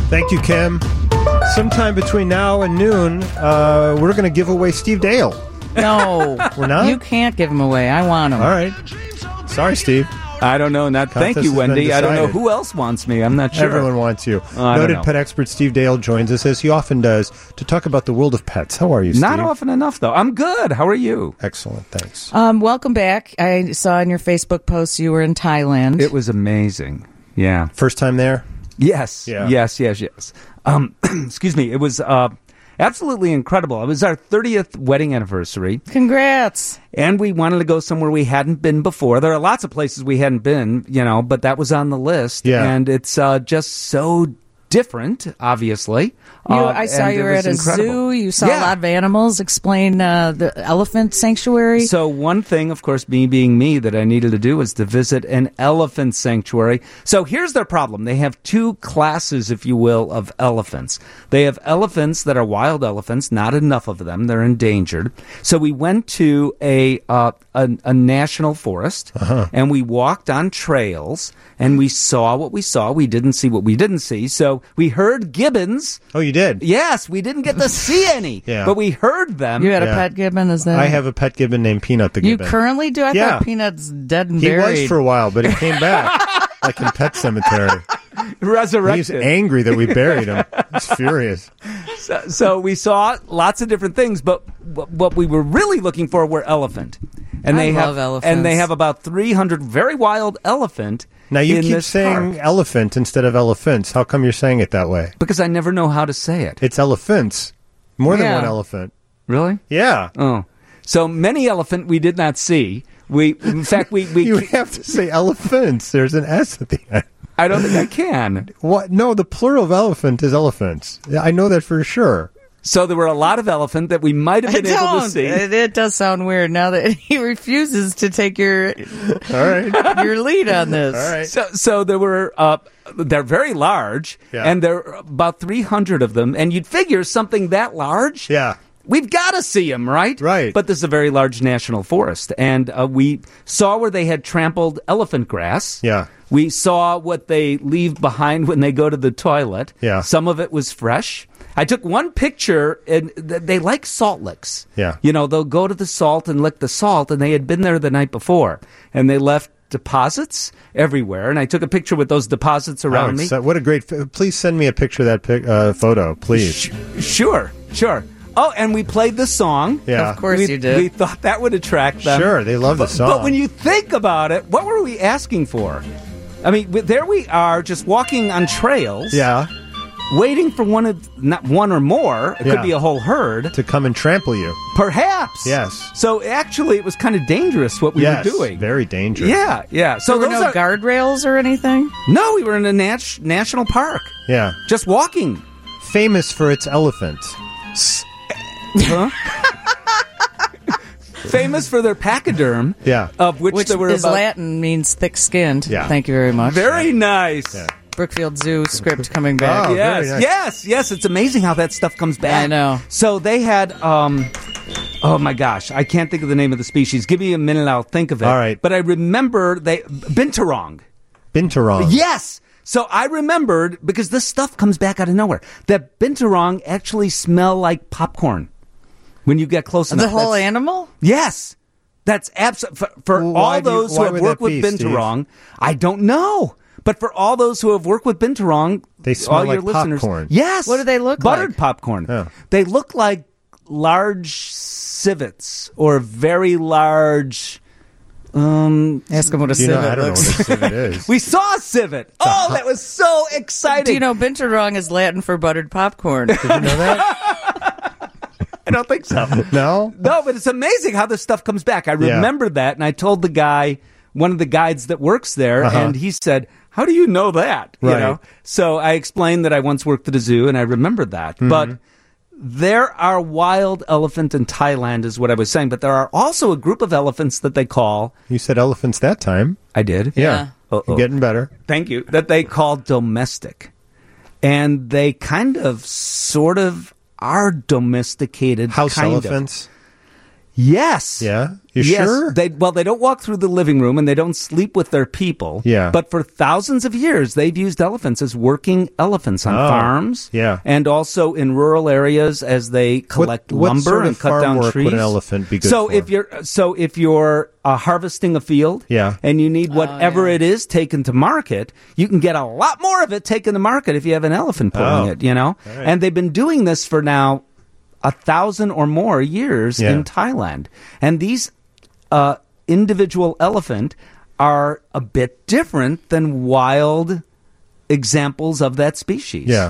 Thank you, Kim. Sometime between now and noon, we're going to give away Steve Dale. No. We're not? You can't give him away. I want him. All right. Sorry, Steve. I don't know. Thank you, Wendy. I don't know who else wants me. I'm not sure. Everyone wants you. I Noted pet expert Steve Dale joins us, as he often does, to talk about the world of pets. How are you, Steve? Not often enough, though. I'm good. How are you? Excellent. Thanks. Welcome back. I saw in your Facebook post you were in Thailand. It was amazing. Yeah. First time there? Yes. Yeah. Yes. Excuse me. It was absolutely incredible. It was our 30th wedding anniversary. Congrats. And we wanted to go somewhere we hadn't been before. There are lots of places we hadn't been, but that was on the list. Yeah. And it's just so different, obviously. I saw you were at a zoo. You saw a lot of animals. Explain the elephant sanctuary. So one thing, of course, me being me, that I needed to do was to visit an elephant sanctuary. So here's their problem. They have two classes, if you will, of elephants. They have elephants that are wild elephants, not enough of them. They're endangered. So we went to a national forest, and we walked on trails, and we saw what we saw. We didn't see what we didn't see. So we heard gibbons. Oh, you did? Yes, we didn't get to see any, but we heard them. You had a pet gibbon? Is that? I have a pet gibbon named Peanut the gibbon. You currently do? I thought Peanut's dead and buried. He was for a while, but he came back, like in Pet Cemetery. Resurrected. He's angry that we buried him. He's furious. So we saw lots of different things, but what we were really looking for were elephant. And I love elephants. And they have about 300 very wild elephant. Now, you keep saying park. Elephant instead of elephants. How come you're saying it that way? Because I never know how to say it. It's elephants. More than one elephant. Really? Yeah. Oh. So many elephant we did not see. In fact, we You have to say elephants. There's an S at the end. I don't think I can. What? No, the plural of elephant is elephants. I know that for sure. So there were a lot of elephant that we might have been able to see. It does sound weird now that he refuses to take your lead on this. All right. So there were they're very large, and there are about 300 of them. And you'd figure something that large, we've got to see them, right? Right. But this is a very large national forest, and we saw where they had trampled elephant grass. Yeah. We saw what they leave behind when they go to the toilet. Yeah. Some of it was fresh. I took one picture, and they like salt licks. Yeah. They'll go to the salt and lick the salt, and they had been there the night before, and they left deposits everywhere, and I took a picture with those deposits around me. What a great... Please send me a picture of that photo, please. Sure. Oh, and we played the song. Yeah. Of course you did. We thought that would attract them. Sure, they love the song. But when you think about it, what were we asking for? I mean, there we are, just walking on trails. Yeah. Waiting for not one or more, it could be a whole herd. To come and trample you. Perhaps. Yes. So actually, it was kind of dangerous what we were doing. Very dangerous. Yeah. So there were no guardrails or anything? No, we were in a national park. Yeah. Just walking. Famous for its elephants. Huh? Famous for their pachyderm. Yeah. Of which there were is about... Latin means thick-skinned. Yeah. Thank you very much. Very nice. Yeah. Brookfield Zoo script coming back. Oh, very nice. Yes. It's amazing how that stuff comes back. I know. So they had, oh my gosh, I can't think of the name of the species. Give me a minute, I'll think of it. All right. But I remember Binturong. Binturong. Yes. So I remembered, because this stuff comes back out of nowhere, that Binturong actually smell like popcorn when you get close enough. The whole animal? Yes. That's absolutely... For all those who have worked with Binturong, I don't know. But for all those who have worked with Binturong, they smell all like your listeners, popcorn. Yes. What do they look like? Buttered popcorn. Oh. They look like large civets or very large... Ask them what a civet I don't looks know what a civet is. We saw a civet. Oh, that was so exciting. Do you know Binturong is Latin for buttered popcorn? Did you know that? I don't think so. No? No, but it's amazing how this stuff comes back. I remembered that, and I told the guy, one of the guides that works there, and he said, how do you know that? Right. You know? So I explained that I once worked at a zoo, and I remembered that. Mm-hmm. But there are wild elephant in Thailand, is what I was saying. But there are also a group of elephants that they call... You said elephants that time. I did? Yeah. You're getting better. Thank you. That they call domestic. And they kind of, sort of, are domesticated. House elephants? Yes. Yeah? You sure? They don't walk through the living room and they don't sleep with their people. Yeah. But for thousands of years, they've used elephants as working elephants on farms. Yeah. And also in rural areas as they collect lumber sort of and cut down trees. Would an elephant be good so for? If you're harvesting a field, and you need whatever it is taken to market, you can get a lot more of it taken to market if you have an elephant pulling it. You know, right. And they've been doing this for now 1,000 or more years in Thailand, and these individual elephant are a bit different than wild examples of that species. Yeah.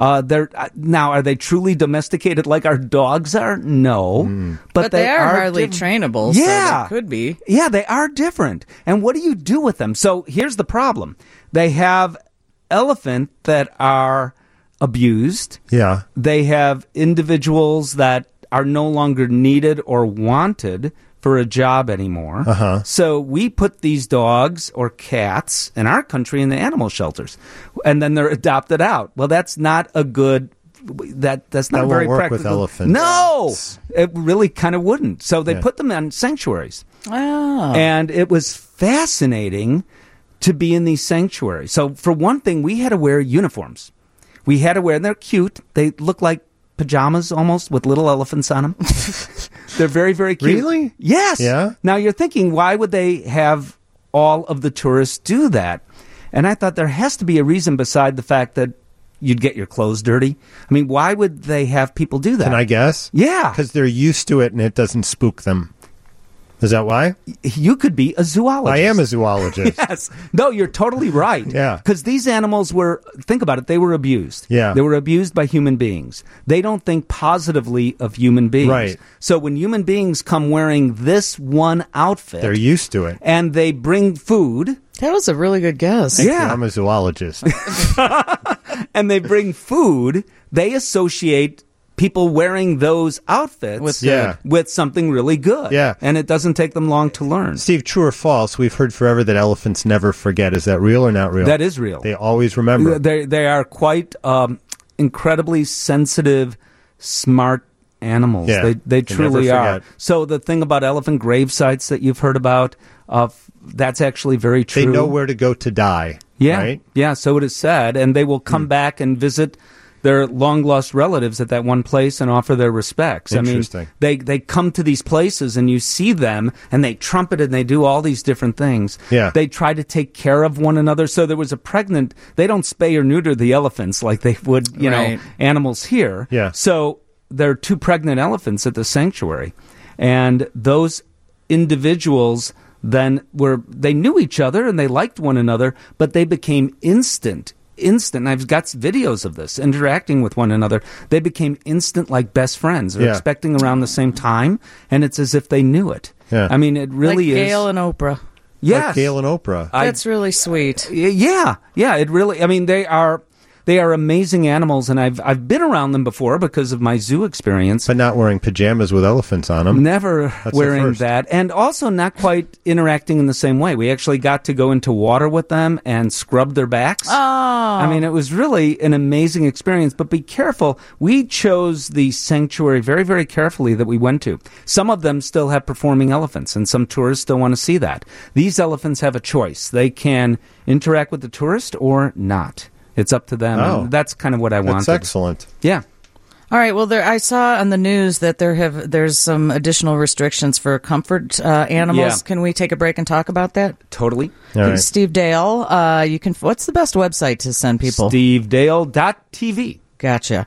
Now, are they truly domesticated like our dogs are? No. But they are hardly trainable, so they could be. Yeah, they are different. And what do you do with them? So here's the problem. They have elephant that are abused. Yeah. They have individuals that are no longer needed or wanted for a job anymore. So we put these dogs or cats in our country in the animal shelters, and then they're adopted out. Well, that's not a good. That's not very won't work practical. with elephants. No, it really kind of wouldn't. So they put them in sanctuaries. Oh. And it was fascinating to be in these sanctuaries. So for one thing, we had to wear uniforms. We had to wear, and they're cute. They look like pajamas almost with little elephants on them. They're very, very cute. Really? Yes. Yeah. Now you're thinking, why would they have all of the tourists do that? And I thought there has to be a reason beside the fact that you'd get your clothes dirty. I mean, why would they have people do that? Can I guess? Yeah. Because they're used to it and it doesn't spook them. Is that why? You could be a zoologist. I am a zoologist. Yes. No, you're totally right. Yeah. Because these animals were, think about it, they were abused. Yeah. They were abused by human beings. They don't think positively of human beings. Right. So when human beings come wearing this one outfit. They're used to it. And they bring food. That was a really good guess. Thank you. I'm a zoologist. And they bring food. They associate people wearing those outfits with something really good. Yeah. And it doesn't take them long to learn. Steve, true or false, we've heard forever that elephants never forget. Is that real or not real? That is real. They always remember. They are quite incredibly sensitive, smart animals. Yeah, they truly are. forget. So the thing about elephant grave sites that you've heard about, that's actually very true. They know where to go to die. Yeah. Right? Yeah, so it is said. And they will come back and visit their long-lost relatives at that one place and offer their respects. Interesting. I mean, they come to these places and you see them and they trumpet and they do all these different things. Yeah. They try to take care of one another. So there was they don't spay or neuter the elephants like they would, you know, animals here. Yeah. So there are 2 pregnant elephants at the sanctuary. And those individuals then they knew each other and they liked one another, but they became instant. I've got videos of this, interacting with one another. They became instant, like best friends. They're expecting around the same time, and it's as if they knew it. Yeah. I mean, it really like is. Gail and Oprah. Yes. Like Gail and Oprah. That's really sweet. Yeah. It really, I mean, they are amazing animals, and I've been around them before because of my zoo experience. But not wearing pajamas with elephants on them. Never wearing that. And also not quite interacting in the same way. We actually got to go into water with them and scrub their backs. Oh. I mean, it was really an amazing experience. But be careful. We chose the sanctuary very, very carefully that we went to. Some of them still have performing elephants, and some tourists still want to see that. These elephants have a choice. They can interact with the tourist or not. It's up to them. Oh. And that's kind of what I wanted. That's excellent. Yeah. All right. Well, I saw on the news that there's some additional restrictions for comfort animals. Yeah. Can we take a break and talk about that? Totally. All right. Steve Dale, you can. What's the best website to send people? SteveDale.tv. Gotcha.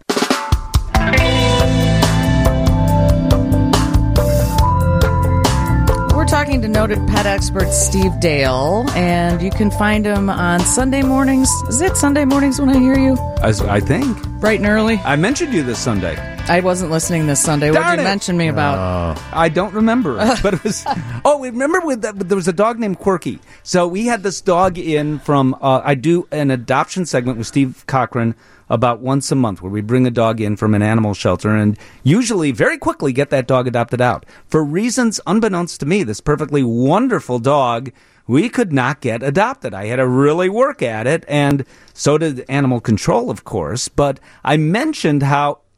We're talking to noted pet expert Steve Dale, and you can find him on Sunday mornings. Is it Sunday mornings when I hear you? I think. Bright and early? I mentioned you this Sunday. I wasn't listening this Sunday. What did you mention me about? I don't remember. But it was. Oh, remember there was a dog named Quirky. So we had this dog in from. I do an adoption segment with Steve Cochran about once a month where we bring a dog in from an animal shelter and usually very quickly get that dog adopted out. For reasons unbeknownst to me, this perfectly wonderful dog, we could not get adopted. I had to really work at it, and so did animal control, of course. But I mentioned how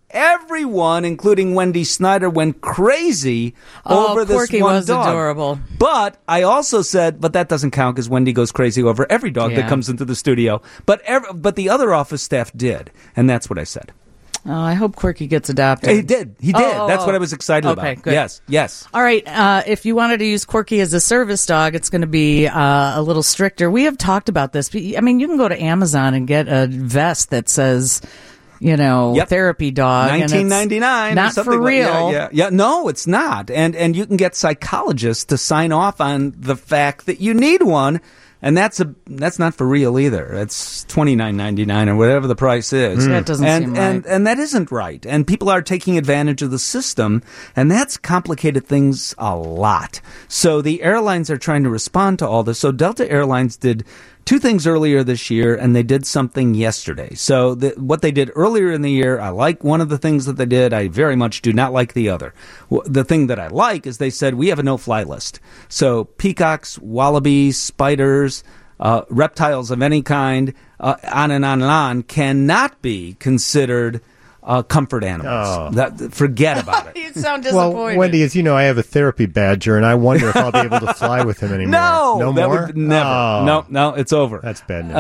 everyone, including Wendy Snyder, went crazy over this Corky one was dog. adorable. But I also said, but that doesn't count because Wendy goes crazy over every dog that Yeah. comes into the studio. But the other office staff did, and that's what I said. Oh, I hope Quirky gets adopted. He did. That's what I was excited about. Okay, good. Yes. All right. If you wanted to use Quirky as a service dog, it's going to be a little stricter. We have talked about this. I mean, you can go to Amazon and get a vest that says, Yep. therapy dog. $19.99, Not something for real. Yeah. No, it's not. And you can get psychologists to sign off on the fact that you need one. And that's not for real either. It's $29.99 or whatever the price is. That doesn't seem right. And that isn't right. And people are taking advantage of the system, and that's complicated things a lot. So the airlines are trying to respond to all this. So Delta Airlines did two things earlier this year, and they did something yesterday. So what they did earlier in the year, I like one of the things that they did. I very much do not like the other. The thing that I like is they said, we have a no-fly list. So peacocks, wallabies, spiders, reptiles of any kind, on and on and on, cannot be considered comfort animals. Forget about it. You sound disappointed. Well, Wendy, as you know, I have a therapy badger, and I wonder if I'll be able to fly with him anymore. No more? Never. Oh. No, it's over. That's bad news.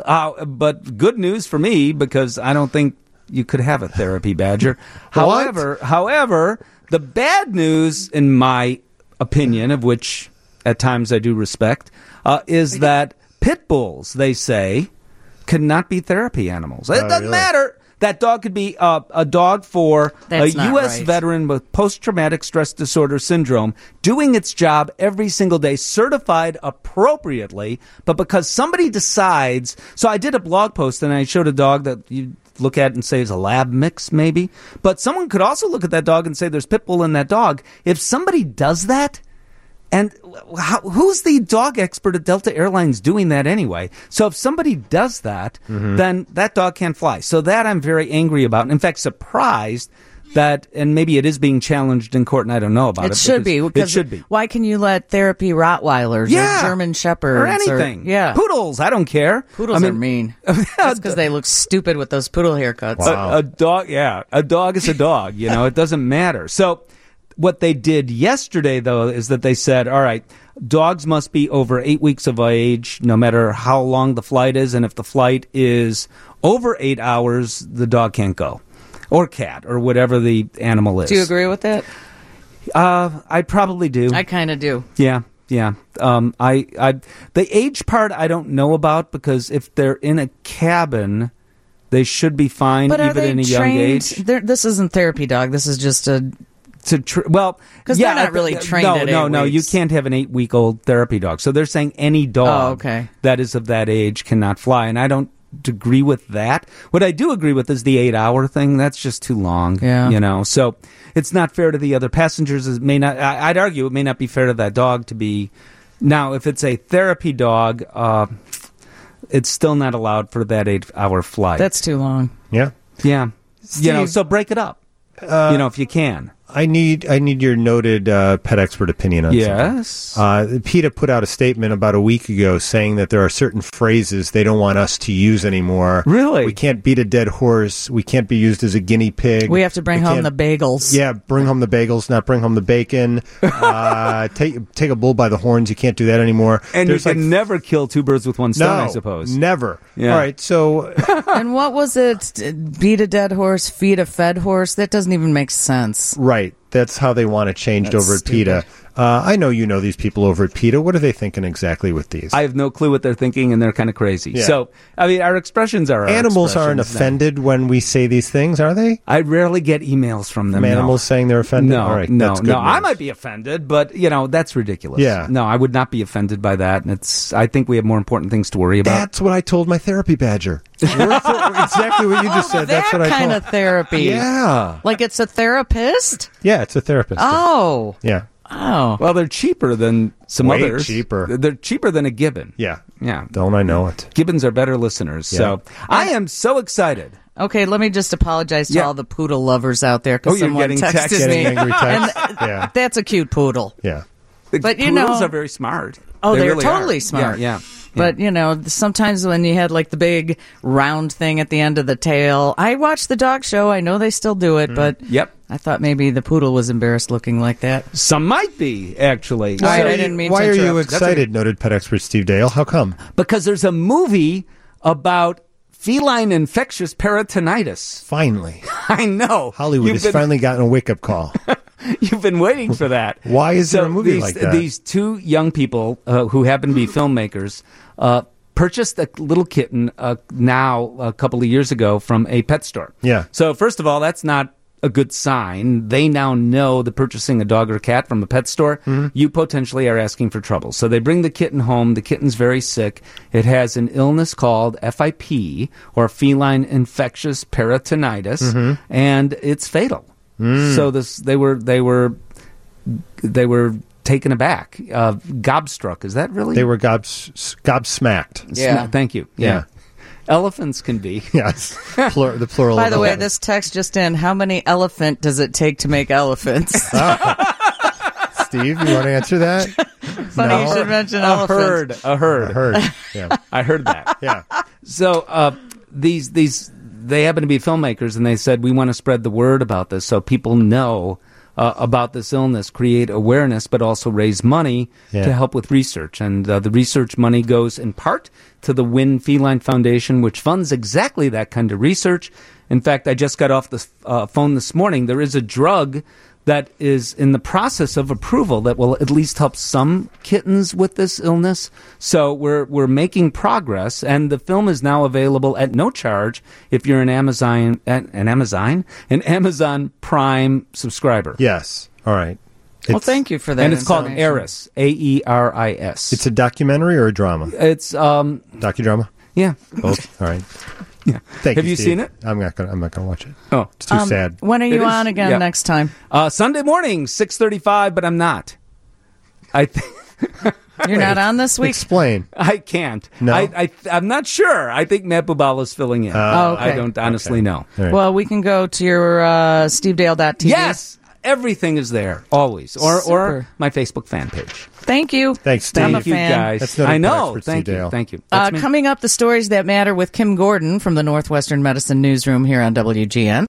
But good news for me, because I don't think you could have a therapy badger. What? However, the bad news, in my opinion, of which at times I do respect, is that pit bulls, they say, cannot be therapy animals. It doesn't really? matter. That dog could be a dog for That's a not U.S. right. veteran with post-traumatic stress disorder syndrome, doing its job every single day, certified appropriately, but because somebody decides... So I did a blog post, and I showed a dog that you look at and say is a lab mix, maybe. But someone could also look at that dog and say there's pit bull in that dog. If somebody does that... And who's the dog expert at Delta Airlines doing that anyway? So if somebody does that, then that dog can't fly. So that I'm very angry about. And in fact, surprised that, and maybe it is being challenged in court, and I don't know about it. It should be. It should be. Why can you let therapy Rottweilers or German Shepherds or anything? Yeah. Poodles, I don't care. Poodles are mean. That's because they look stupid with those poodle haircuts. Wow. A dog, a dog is a dog. It doesn't matter. So what they did yesterday, though, is that they said, all right, dogs must be over 8 weeks of age, no matter how long the flight is. And if the flight is over 8 hours, the dog can't go. Or cat, or whatever the animal is. Do you agree with that? I probably do. I kind of do. Yeah. The age part I don't know about, because if they're in a cabin, they should be fine, But are even they in a young trained? age. This isn't therapy dog. This is just a... Because they're not really trained at 8 No, you weeks. can't have an 8-week-old therapy dog. So they're saying any dog that is of that age cannot fly, and I don't agree with that. What I do agree with is the 8-hour thing. That's just too long. Yeah. So it's not fair to the other passengers. I'd argue it may not be fair to that dog to be. Now, if it's a therapy dog, it's still not allowed for that 8-hour flight. That's too long. Yeah. Steve, so break it up. If you can. I need your noted pet expert opinion on something. PETA put out a statement about a week ago saying that there are certain phrases they don't want us to use anymore. Really? We can't beat a dead horse. We can't be used as a guinea pig. We have to bring home the bagels. Yeah, bring home the bagels, not bring home the bacon. Take a bull by the horns. You can't do that anymore. And you can never kill two birds with one stone, I suppose. Never. Yeah. All right, so... And what was it? Beat a dead horse, feed a fed horse? That doesn't even make sense. Right. That's how they want it changed over at PETA. I know you know these people over at PETA. What are they thinking exactly with these? I have no clue what they're thinking, and they're kind of crazy. Yeah. So, our expressions are Animals aren't offended when we say these things, are they? I rarely get emails from them. Animals saying they're offended? No, All right, no. that's good news. I might be offended, but, that's ridiculous. Yeah. No, I would not be offended by that. And I think we have more important things to worry about. That's what I told my therapy badger. Exactly what you just said. That's what I kind told. of therapy. Yeah. Like it's a therapist? Yeah, it's a therapist. Oh. Yeah. Oh. Well, they're cheaper than some Way others. cheaper. They're cheaper than a gibbon. Yeah. Yeah. Don't I know it? Gibbons are better listeners. Yeah. So I am so excited. Okay, let me just apologize to all the poodle lovers out there because you're someone getting texted text. me. Getting angry text. That's a cute poodle. Yeah. But Poodles are very smart. Oh, they're really totally are. smart. Yeah. But, sometimes when you had like the big round thing at the end of the tail, I watched the dog show. I know they still do it, but Yep. I thought maybe the poodle was embarrassed looking like that. Some might be, actually. I didn't mean Why to are you interrupt. excited, noted pet expert Steve Dale? How come? Because there's a movie about feline infectious peritonitis. Finally. I know. Hollywood has finally gotten a wake-up call. You've been waiting for that. Why is there a movie like that? These two young people who happen to be filmmakers purchased a little kitten now a couple of years ago from a pet store. Yeah. So first of all, that's not a good sign. They now know that purchasing a dog or cat from a pet store, you potentially are asking for trouble. So they bring the kitten home. The kitten's very sick. It has an illness called FIP, or feline infectious peritonitis, and it's fatal. So they were taken aback, gobstruck. Is that really? They were gobsmacked. Yeah. Thank you. Yeah. Elephants can be. Yes. The plural. By of the way, elephant. this text just in, how many elephant does it take to make elephants? Steve, you want to answer that? Funny you should mention elephants. A herd. Yeah. I heard that. Yeah. So they happen to be filmmakers, and they said, we want to spread the word about this so people know about this illness, create awareness, but also raise money to help with research. And the research money goes in part to the Win Feline Foundation, which funds exactly that kind of research. In fact, I just got off the phone this morning. There is a drug that is in the process of approval that will at least help some kittens with this illness. So we're making progress, and the film is now available at no charge if you're an Amazon Prime subscriber. Yes. All right. Well, thank you for that. And it's called information. Eris, AERIS. It's a documentary or a drama? It's Docudrama? yeah. Both. All right. Yeah. Thank Have you, you Steve. seen it? I'm not gonna watch it. Oh, It's too sad. When are It you is- on again yeah. next time? Sunday morning, 6:35, but I'm not. You're not on this week? Explain. I can't. No? I'm not sure. I think Matt Bubala's filling in. Oh, okay. I don't honestly know. All right. Well, we can go to your stevedale.tv. Yes, everything is there always, or Super. my Facebook fan page. Thank you. Thanks, Steve. I'm a Thank you, fan. guys. That's noted I know. expert Thank Steve you. Dale. Thank you. That's me. Coming up, the stories that matter with Kim Gordon from the Northwestern Medicine Newsroom here on WGN.